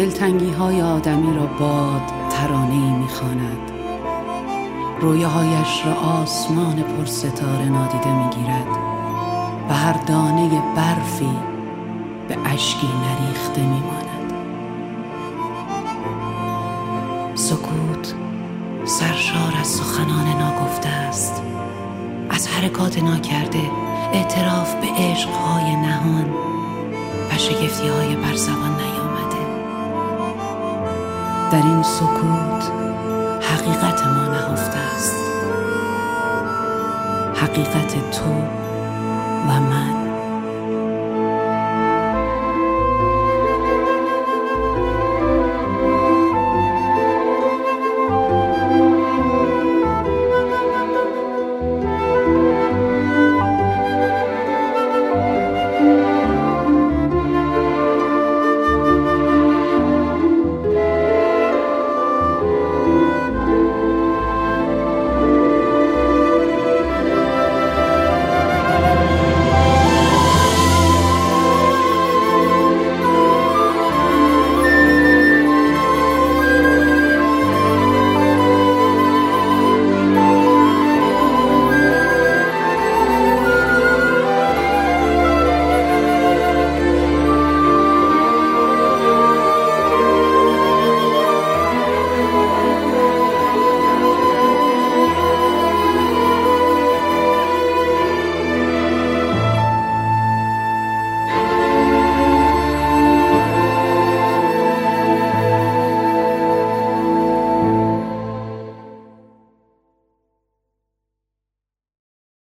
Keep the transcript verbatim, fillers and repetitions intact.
دلتنگی های آدمی را باد ترانه‌ای می‌خواند. رویاهایش را آسمان پر ستاره نادیده می‌گیرد و هر دانه برفی به اشکی نریخته می‌ماند. سکوت سرشار از سخنان ناگفته است، از حرکات ناکرده، اعتراف به عشق‌های نهان و شگفتی‌های بر زبان نیامده. در این سکوت حقیقت ما نهفته است، حقیقت تو و من.